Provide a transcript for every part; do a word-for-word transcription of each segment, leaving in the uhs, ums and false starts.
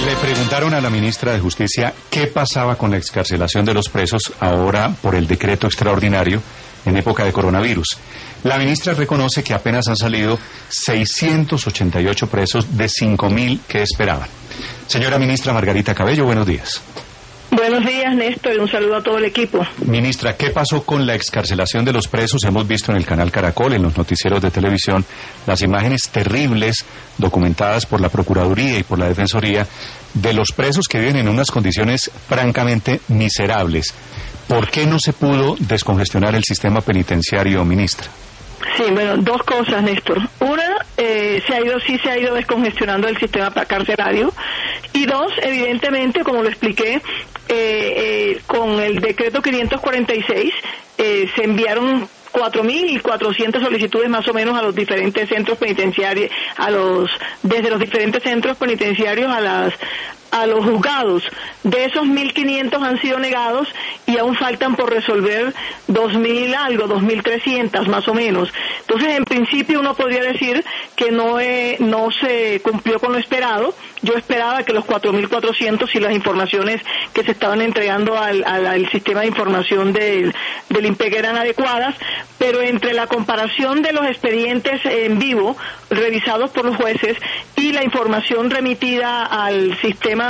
Le preguntaron a la ministra de Justicia qué pasaba con la excarcelación de los presos ahora por el decreto extraordinario en época de coronavirus. La ministra reconoce que apenas han salido seiscientos ochenta y ocho presos de cinco mil que esperaban. Señora ministra Margarita Cabello, buenos días. Buenos días, Néstor, y un saludo a todo el equipo. Ministra, ¿qué pasó con la excarcelación de los presos? Hemos visto en el canal Caracol, en los noticieros de televisión, las imágenes terribles documentadas por la Procuraduría y por la Defensoría de los presos que viven en unas condiciones francamente miserables. ¿Por qué no se pudo descongestionar el sistema penitenciario, ministra? Sí, bueno, dos cosas, Néstor. Una, eh, se ha ido, sí se ha ido descongestionando el sistema carcelario. Y dos, evidentemente, como lo expliqué, eh, eh, con el decreto quinientos cuarenta y seis eh, se enviaron cuatro mil cuatrocientas solicitudes más o menos a los diferentes centros penitenciarios, a los desde los diferentes centros penitenciarios a las a los juzgados. De esos mil quinientos han sido negados y aún faltan por resolver dos mil algo, dos mil trescientas más o menos. Entonces, en principio uno podría decir que no eh, no se cumplió con lo esperado. Yo esperaba que los cuatro mil cuatrocientos y las informaciones que se estaban entregando al, al, al sistema de información del, del I N P E C eran adecuadas, pero entre la comparación de los expedientes en vivo revisados por los jueces y la información remitida al sistema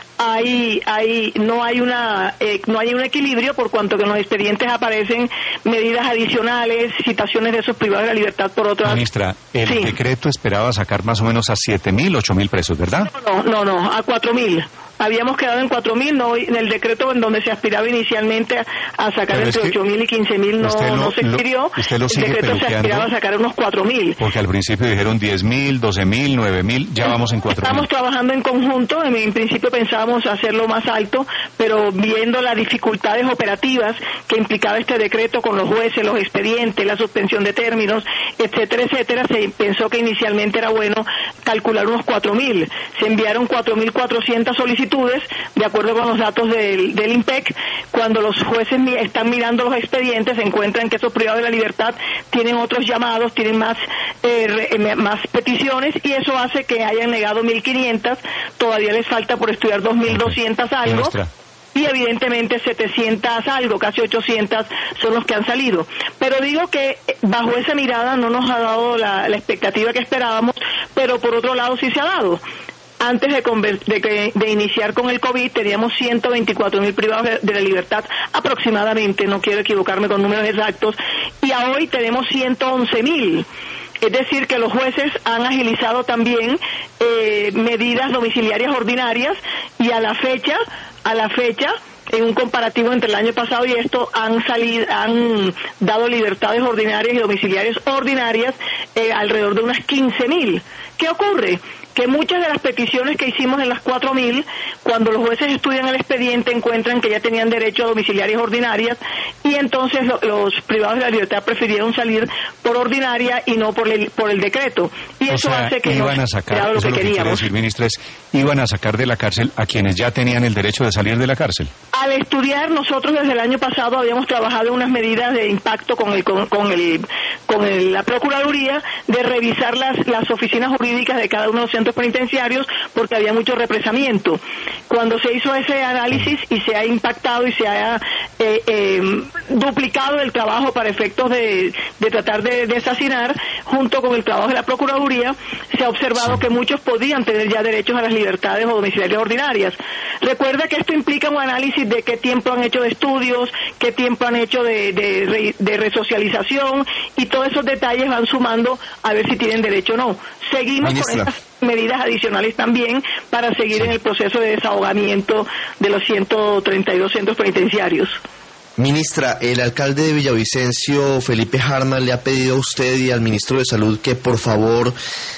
hay hay no hay una eh, no hay un equilibrio, por cuanto que en los expedientes aparecen medidas adicionales, citaciones de esos privados de la libertad por otras. Ministra, el sí. decreto esperaba sacar más o menos a siete mil, ocho mil presos, ¿verdad? No, no, no, no a cuatro mil. Habíamos quedado en cuatro mil, no, en el decreto en donde se aspiraba inicialmente a, a sacar Pero entre es que ocho mil y quince mil no, lo, no se expidió. Usted lo sigue el decreto peluqueando, se aspiraba a sacar unos cuatro mil. Porque al principio dijeron diez mil, doce mil, nueve mil, ya vamos en cuatro mil. Estamos trabajando en conjunto, en, en principio pensábamos hacerlo más alto, pero viendo las dificultades operativas que implicaba este decreto con los jueces, los expedientes, la suspensión de términos, etcétera, etcétera, se pensó que inicialmente era bueno calcular unos cuatro mil. Se enviaron cuatro mil cuatrocientas solicitudes, de acuerdo con los datos del, del I N P E C. Cuando los jueces mi, están mirando los expedientes, se encuentran que esos privados de la libertad tienen otros llamados, tienen más eh, re, más peticiones, y eso hace que hayan negado mil quinientas, todavía les falta por estudiar dos mil doscientas algo. Ministra. Y evidentemente setecientas algo, casi ochocientas son los que han salido. Pero digo que bajo esa mirada no nos ha dado la, la expectativa que esperábamos, pero por otro lado sí se ha dado. Antes de, de, de iniciar con el COVID teníamos ciento veinticuatro mil privados de, de la libertad aproximadamente, no quiero equivocarme con números exactos, y a hoy tenemos ciento once mil. Es decir, que los jueces han agilizado también eh, medidas domiciliarias ordinarias, y a la fecha, a la fecha, en un comparativo entre el año pasado y esto, han salido, han dado libertades ordinarias y domiciliarias ordinarias eh, alrededor de unas quince mil. ¿Qué ocurre? Que muchas de las peticiones que hicimos en las cuatro mil, cuando los jueces estudian el expediente, encuentran que ya tenían derecho a domiciliarias ordinarias, y entonces lo, los privados de la libertad prefirieron salir por ordinaria y no por el, por el decreto. Y o eso sea, hace que iban no a sacar, lo eso que lo que queríamos. quiere decir, ministra, es, iban a sacar de la cárcel a quienes ya tenían el derecho de salir de la cárcel. Al estudiar, nosotros desde el año pasado habíamos trabajado en unas medidas de impacto con el con, con el con el, la Procuraduría, de revisar las las oficinas jurídicas de cada uno de los centros penitenciarios, porque había mucho represamiento. Cuando se hizo ese análisis y se ha impactado y se ha eh, eh, duplicado el trabajo para efectos de, de tratar de desacinar, junto con el trabajo de la Procuraduría, se ha observado sí. que muchos podían tener ya derechos a las libertades o domiciliarias ordinarias. Recuerda que esto implica un análisis de qué tiempo han hecho de estudios, qué tiempo han hecho de, de, de resocialización, y todos esos detalles van sumando a ver si tienen derecho o no. Seguimos Ministra. con estas medidas adicionales también para seguir sí. en el proceso de desahogamiento de los ciento treinta y dos centros penitenciarios. Ministra, el alcalde de Villavicencio, Felipe Harman, le ha pedido a usted y al ministro de Salud que por favor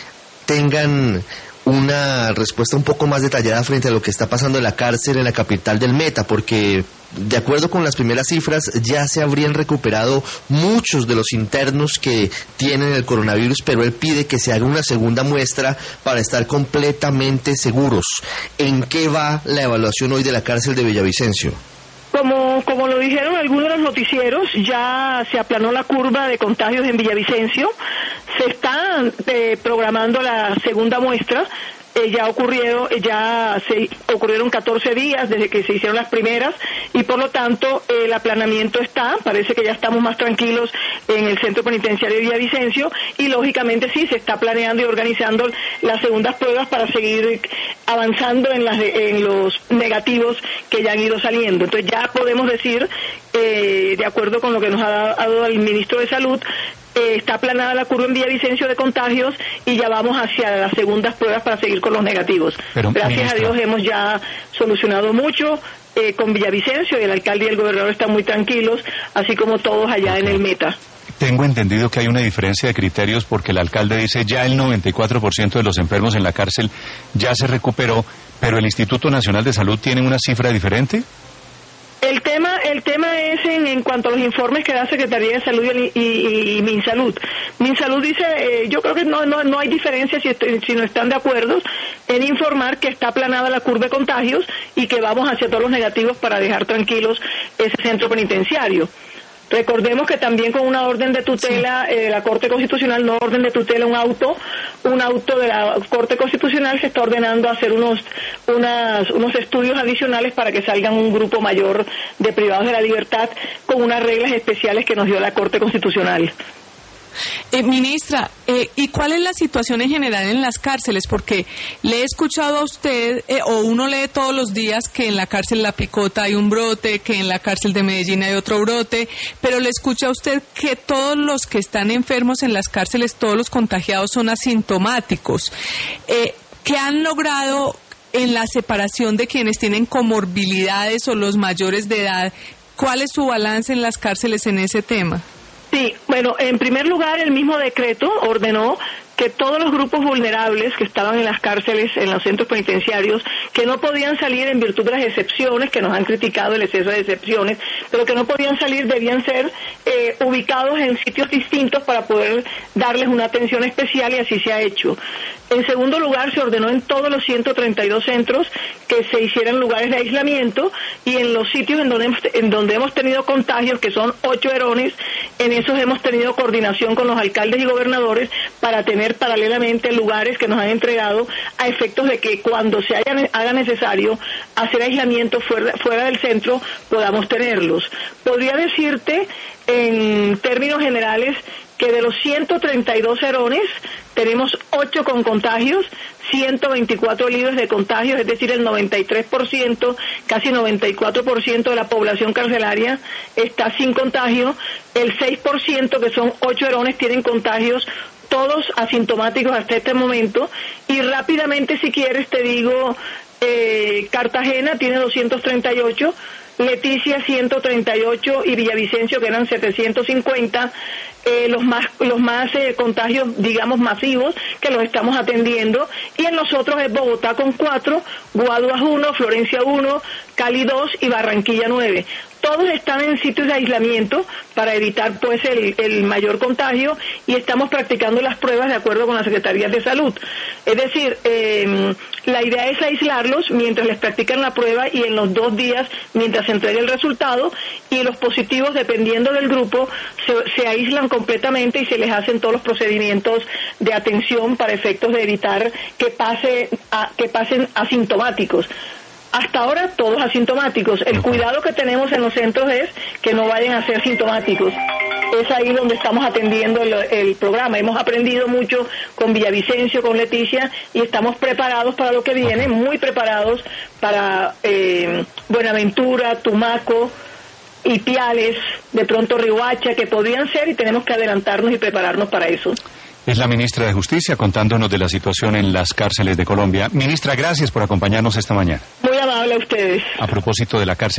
tengan una respuesta un poco más detallada frente a lo que está pasando en la cárcel en la capital del Meta, porque de acuerdo con las primeras cifras ya se habrían recuperado muchos de los internos que tienen el coronavirus, pero él pide que se haga una segunda muestra para estar completamente seguros. ¿En qué va la evaluación hoy de la cárcel de Villavicencio? Como, como lo dijeron algunos de los noticieros, ya se aplanó la curva de contagios en Villavicencio, se está eh, programando la segunda muestra. eh, ya ocurrieron, ya se ocurrieron catorce días desde que se hicieron las primeras y por lo tanto el aplanamiento está, parece que ya estamos más tranquilos en el centro penitenciario de Villavicencio y lógicamente sí se está planeando y organizando las segundas pruebas para seguir avanzando en, las de, en los negativos que ya han ido saliendo. Entonces ya podemos decir, eh, de acuerdo con lo que nos ha dado el ministro de Salud, Eh, está aplanada la curva en Villavicencio de contagios y ya vamos hacia las segundas pruebas para seguir con los negativos. Pero, Gracias ministra. a Dios hemos ya solucionado mucho eh, con Villavicencio y el alcalde y el gobernador están muy tranquilos, así como todos allá okay. en el Meta. Tengo entendido que hay una diferencia de criterios porque el alcalde dice ya el noventa y cuatro por ciento de los enfermos en la cárcel ya se recuperó, pero el Instituto Nacional de Salud tiene una cifra diferente. El tema el tema es en, en cuanto a los informes que da Secretaría de Salud y, y, y Minsalud. Minsalud dice, eh, yo creo que no no no hay diferencia si, estoy, si no están de acuerdo en informar que está aplanada la curva de contagios y que vamos hacia todos los negativos para dejar tranquilos ese centro penitenciario. Recordemos que también con una orden de tutela, sí. eh, la Corte Constitucional, no orden de tutela, un auto, un auto de la Corte Constitucional se está ordenando hacer unos, unas, unos estudios adicionales para que salgan un grupo mayor de privados de la libertad con unas reglas especiales que nos dio la Corte Constitucional. Eh, ministra, eh, ¿y cuál es la situación en general en las cárceles? Porque le he escuchado a usted, eh, o uno lee todos los días que en la cárcel La Picota hay un brote, que en la cárcel de Medellín hay otro brote, pero le escucha a usted que todos los que están enfermos en las cárceles, todos los contagiados son asintomáticos. Eh, ¿Qué han logrado en la separación de quienes tienen comorbilidades o los mayores de edad? ¿Cuál es su balance en las cárceles en ese tema? Sí, bueno, en primer lugar, el mismo decreto ordenó que todos los grupos vulnerables que estaban en las cárceles, en los centros penitenciarios, que no podían salir en virtud de las excepciones, que nos han criticado el exceso de excepciones, pero que no podían salir, debían ser eh, ubicados en sitios distintos para poder darles una atención especial y así se ha hecho. En segundo lugar, se ordenó en todos los ciento treinta y dos centros que se hicieran lugares de aislamiento y en los sitios en donde hemos, en donde hemos tenido contagios, que son ocho erones, en esos hemos tenido coordinación con los alcaldes y gobernadores para tener paralelamente lugares que nos han entregado a efectos de que cuando se haya, haga necesario hacer aislamiento fuera, fuera del centro podamos tenerlos. Podría decirte en términos generales que de los ciento treinta y dos erones tenemos ocho con contagios, ciento veinticuatro libres de contagios, es decir, el noventa y tres por ciento, casi noventa y cuatro por ciento de la población carcelaria está sin contagio, el seis por ciento, que son ocho erones, tienen contagios, todos asintomáticos hasta este momento, y rápidamente, si quieres, te digo, eh, Cartagena tiene doscientos treinta y ocho, Leticia ciento treinta y ocho y Villavicencio, que eran setecientos cincuenta, eh, los más los más eh, contagios, digamos, masivos, que los estamos atendiendo, y en los otros es Bogotá con cuatro, Guaduas uno, Florencia uno, Cali dos y Barranquilla nueve. Todos están en sitios de aislamiento para evitar pues el, el mayor contagio y estamos practicando las pruebas de acuerdo con las Secretarías de Salud. Es decir, eh, la idea es aislarlos mientras les practican la prueba y en los dos días mientras se entregue el resultado, y los positivos, dependiendo del grupo, se, se aíslan completamente y se les hacen todos los procedimientos de atención para efectos de evitar que pase a, que pasen asintomáticos. Hasta ahora todos asintomáticos. El cuidado que tenemos en los centros es que no vayan a ser sintomáticos. Es ahí donde estamos atendiendo el, el programa. Hemos aprendido mucho con Villavicencio, con Leticia, y estamos preparados para lo que viene, muy preparados para eh, Buenaventura, Tumaco, Ipiales, de pronto Riohacha, que podrían ser, y tenemos que adelantarnos y prepararnos para eso. Es la ministra de Justicia contándonos de la situación en las cárceles de Colombia. Ministra, gracias por acompañarnos esta mañana. Muy amable a ustedes. A propósito de la cárcel